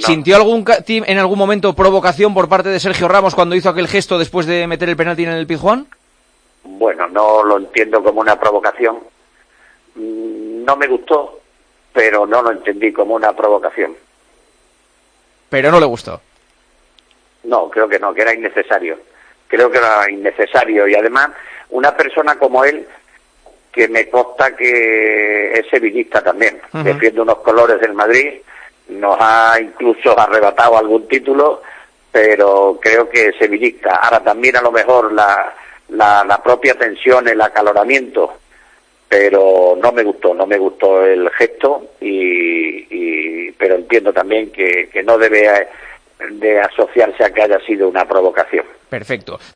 ¿Sintió en algún momento provocación por parte de Sergio Ramos cuando hizo aquel gesto después de meter el penalti en el Pizjuán? Bueno, no lo entiendo como una provocación. No me gustó, pero no lo entendí como una provocación. Pero no le gustó. No, creo que no, que era innecesario. Creo que era innecesario y además una persona como él, que me consta que es sevillista también, defiende unos colores del Madrid, nos ha incluso arrebatado algún título, pero creo que es sevillista. Ahora también a lo mejor la propia tensión, el acaloramiento, pero no me gustó el gesto pero entiendo también que no debe de asociarse a que haya sido una provocación. Perfecto.